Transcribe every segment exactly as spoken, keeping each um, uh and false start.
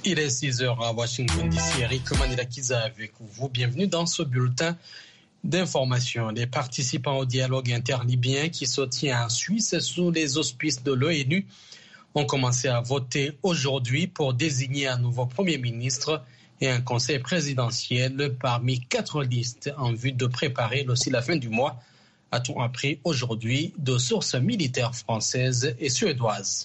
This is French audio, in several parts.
Il est six heures à Washington D C. Eric Manilakiza avec vous. Bienvenue dans ce bulletin d'information. Les participants au dialogue interlibyen qui se tient en Suisse sous les auspices de l'ONU ont commencé à voter aujourd'hui pour désigner un nouveau Premier ministre et un conseil présidentiel parmi quatre listes en vue de préparer aussi la fin du mois, a-t-on appris aujourd'hui de sources militaires françaises et suédoises.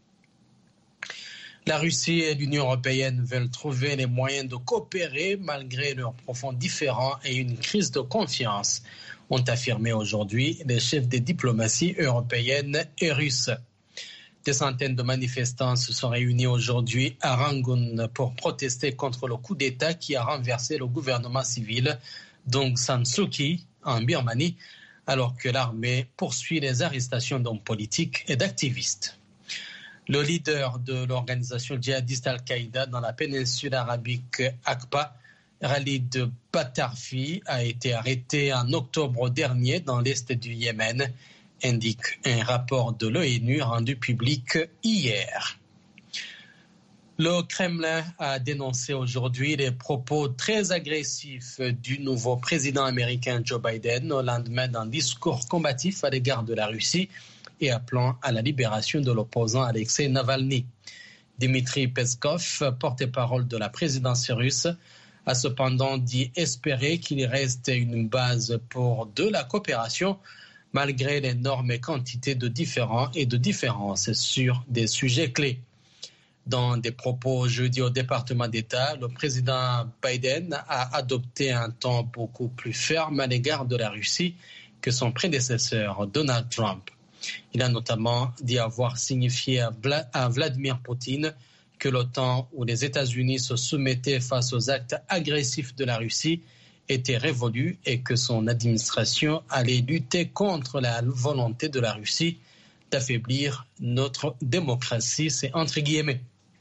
La Russie et l'Union européenne veulent trouver les moyens de coopérer malgré leurs profonds différends et une crise de confiance, ont affirmé aujourd'hui les chefs des diplomaties européennes et russes. Des centaines de manifestants se sont réunis aujourd'hui à Rangoon pour protester contre le coup d'État qui a renversé le gouvernement civil d'Aung San Suu Kyi en Birmanie, alors que l'armée poursuit les arrestations d'hommes politiques et d'activistes. Le leader de l'organisation djihadiste Al-Qaïda dans la péninsule arabique Aqaba, Khalid Batarfi, a été arrêté en octobre dernier dans l'est du Yémen, indique un rapport de l'ONU rendu public hier. Le Kremlin a dénoncé aujourd'hui les propos très agressifs du nouveau président américain Joe Biden au lendemain d'un discours combatif à l'égard de la Russie et appelant à la libération de l'opposant Alexei Navalny. Dmitry Peskov, porte-parole de la présidence russe, a cependant dit espérer qu'il reste une base pour de la coopération malgré l'énorme quantité de différends et de différences sur des sujets clés. Dans des propos jeudi au département d'État, le président Biden a adopté un ton beaucoup plus ferme à l'égard de la Russie que son prédécesseur Donald Trump. Il a notamment dit avoir signifié à, Vla- à Vladimir Poutine que le temps où les États-Unis se soumettaient face aux actes agressifs de la Russie était révolu et que son administration allait lutter contre la volonté de la Russie d'affaiblir notre démocratie, c'est entre guillemets.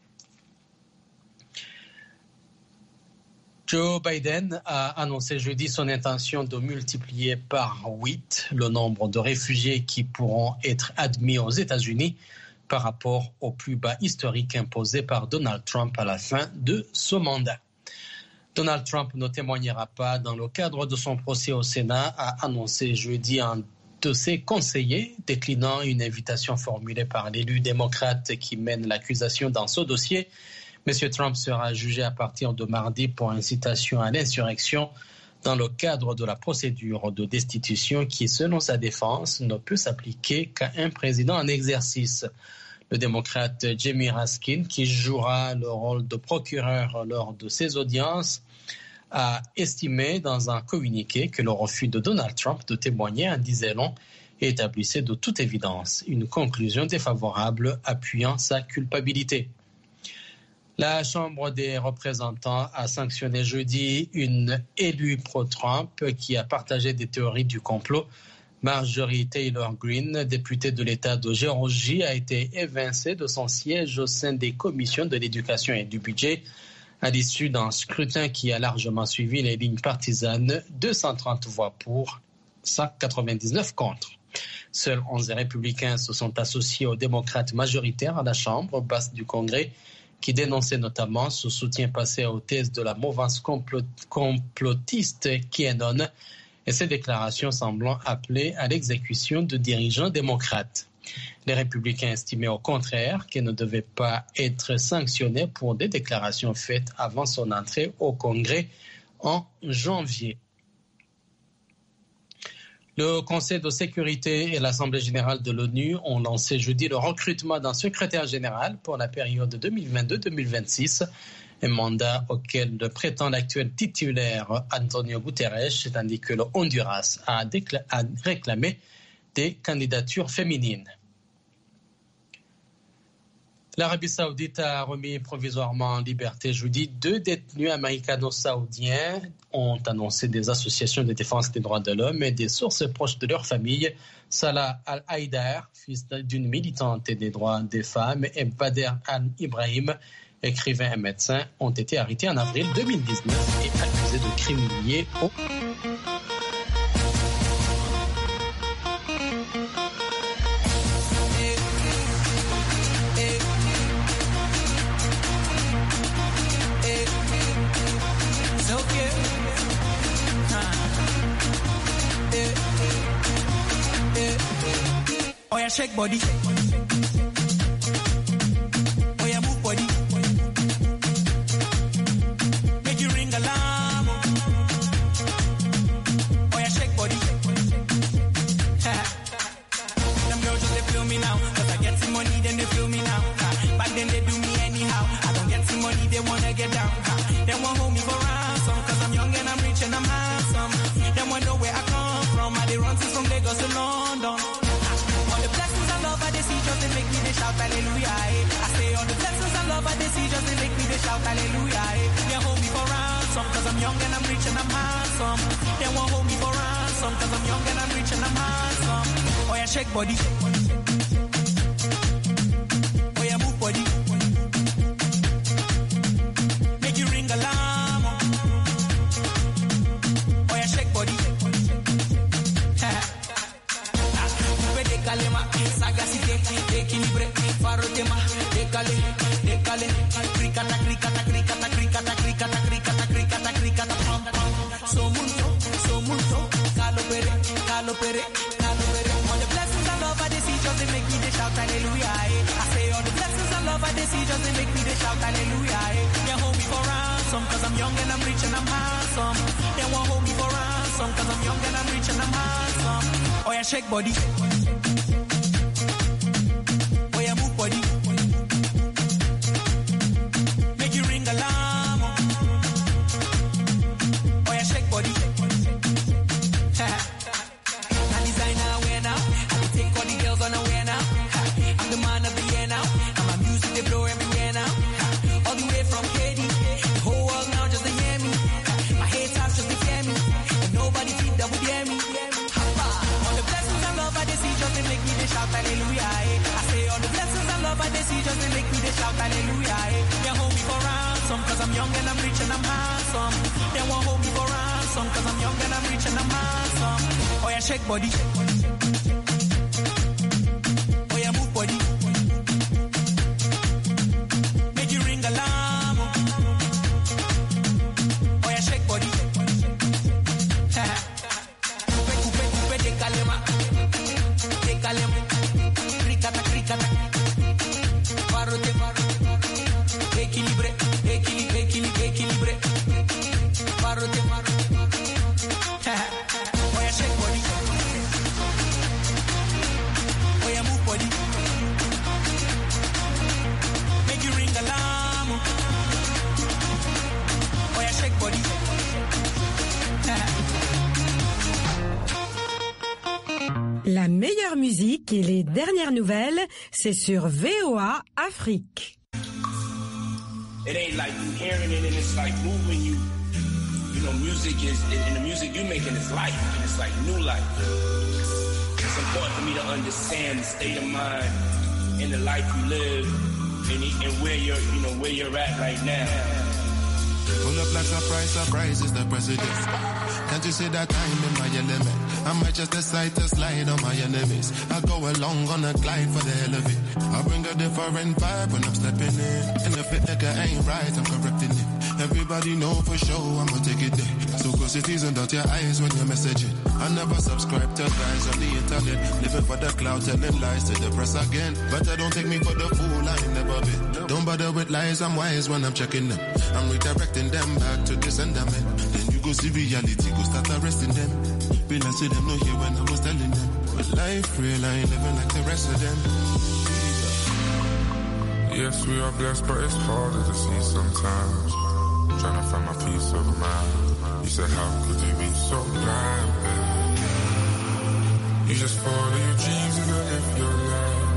Joe Biden a annoncé jeudi son intention de multiplier par huit le nombre de réfugiés qui pourront être admis aux États-Unis par rapport au plus bas historique imposé par Donald Trump à la fin de ce mandat. Donald Trump ne témoignera pas dans le cadre de son procès au Sénat, a annoncé jeudi un de ses conseillers, déclinant une invitation formulée par l'élu démocrate qui mène l'accusation dans ce dossier. M. Trump sera jugé à partir de mardi pour incitation à l'insurrection dans le cadre de la procédure de destitution qui, selon sa défense, ne peut s'appliquer qu'à un président en exercice. Le démocrate Jamie Raskin, qui jouera le rôle de procureur lors de ses audiences, a estimé dans un communiqué que le refus de Donald Trump de témoigner en disait long et établissait de toute évidence une conclusion défavorable appuyant sa culpabilité. La Chambre des représentants a sanctionné jeudi une élue pro-Trump qui a partagé des théories du complot. Marjorie Taylor Greene, députée de l'État de Géorgie, a été évincée de son siège au sein des commissions de l'éducation et du budget à l'issue d'un scrutin qui a largement suivi les lignes partisanes, deux cent trente voix pour, cent quatre-vingt-dix-neuf contre. Seuls onze républicains se sont associés aux démocrates majoritaires à la Chambre basse du Congrès, qui dénonçait notamment ce soutien passé aux thèses de la mouvance complot- complotiste QAnon et ses déclarations semblant appeler à l'exécution de dirigeants démocrates. Les républicains estimaient au contraire qu'elle ne devait pas être sanctionnée pour des déclarations faites avant son entrée au Congrès en janvier. Le Conseil de sécurité et l'Assemblée générale de l'ONU ont lancé jeudi le recrutement d'un secrétaire général pour la période deux mille vingt-deux deux mille vingt-six, un mandat auquel prétend l'actuel titulaire Antonio Guterres, tandis que le Honduras a, décla- a réclamé des candidatures féminines. L'Arabie saoudite a remis provisoirement en liberté jeudi deux détenus américano-saoudiens, ont annoncé des associations de défense des droits de l'homme et des sources proches de leur famille. Salah Al-Haïdar, fils d'une militante des droits des femmes, et Bader Al-Ibrahim, écrivain et médecin, ont été arrêtés en avril deux mille dix-neuf et accusés de crimes liés au shake body. Oh yeah, move body. Make you ring alarm. Oh yeah, shake body. Them girls just they feel me now, cause I get some money, then they feel me now. Back then they do me anyhow. I don't get some money, they wanna get down. They want hold me for ransom, cause I'm young and I'm rich and I'm handsome. They want know where I come from. I they run since from Lagos to London. All the blessings and love I they see just they make me they shout hallelujah. I say all the blessings and love I they see just they make me they shout hallelujah. They hold me for ransom, cause I'm young and I'm rich and I'm handsome. They want hold me for ransom, cause I'm young and I'm rich and I'm handsome. Oh yeah, shake body. Oh yeah, move body. Make you ring alarm. Oh yeah, shake body. Décale más, sagacité, equilibre, faro tema, décale, décale, cricata, cricata, cricata, cricata, cricata, cricata, cricata, cricata, pam, pam. So mucho, so mucho, calo pere, calo pere, calo pere. All the blessings and love I they see just they make me they shout hallelujah. I say all the blessings and love I they see just they make me they shout hallelujah. They hold me for ransom, cause I'm young and I'm rich and I'm handsome. They won't hold me for ransom, cause I'm young and I'm rich and I'm handsome. Oh yeah, shake body. Oh yeah, move body. Make you ring alarm. Oh yeah, shake body. Now designer wear now. I can take all the girls on a wear now. I'm the man of the year now. And my music they blow everywhere now. All the way from K D. The whole world now just to hear me. My haters just to fear me. And nobody think that would hear me. All the blessings and love I they see just to make me they shout hallelujah. I say all the blessings and love I they see just to make me they shout hallelujah. They hold me for ransom, cause I'm young and I'm rich and I'm handsome. They won't hold me for ransom, cause I'm young and I'm rich and I'm handsome. Oh yeah, shake body. Oh yeah, move body. Make you ring alarm. Oh yeah, shake body. Coupe, coupe, coupe, décale ma. Décale ma. Cricata, cricata. Parote, parote. Équilibré, équilibré, équilibré, équilibré. Parote, parote. Oh yeah, shake body. Oh yeah, move body. Make you ring alarm. Oh yeah, shake body. La meilleure musique et les dernières nouvelles, c'est sur V O A Afrique. It ain't like you hearing it and it's like moving you. You know, music is, and the music you making is life, and it's like new life. It's important for me to understand the state of mind and the life you live and, and where you're, you know, where you're at right now. Pull up like surprise, surprise is the president. Can't you see that I'm in my element? I might just decide to slide on my enemies. I go along on a glide for the hell of it. I bring a different vibe when I'm stepping in. And if it nigga ain't right, I'm correcting it. Everybody know for sure I'ma take it there. So close your teeth and dot your eyes when you're messaging. I never subscribe to guys on the internet. Living for the cloud, telling lies to the press again. But I don't take me for the fool, I ain't never been. Don't bother with lies, I'm wise when I'm checking them. I'm redirecting them back to the sentiment. Then you go see reality, go start arresting them. Realize to them no here when I was telling them. But life real, I ain't living like the rest of them. Yes, we are blessed, but it's harder to see sometimes. Trying to find my peace of mind. You said, how could you be so blind, baby? You just follow your dreams and live your life.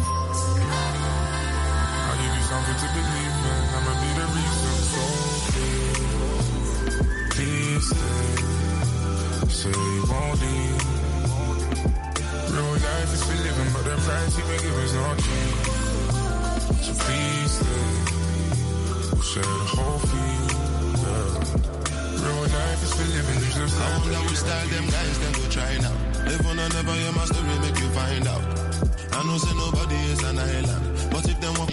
I'll give you something to believe in. I'ma be the reason, so please, please stay. Say you won't leave. Real life is for living, but the price you been giving's not cheap. So please stay. We'll share the whole field. Real life is for living, you just I wonder which style them guys them go try now. Live on and never hear my story, make you find out. I know say nobody is an island, but if them want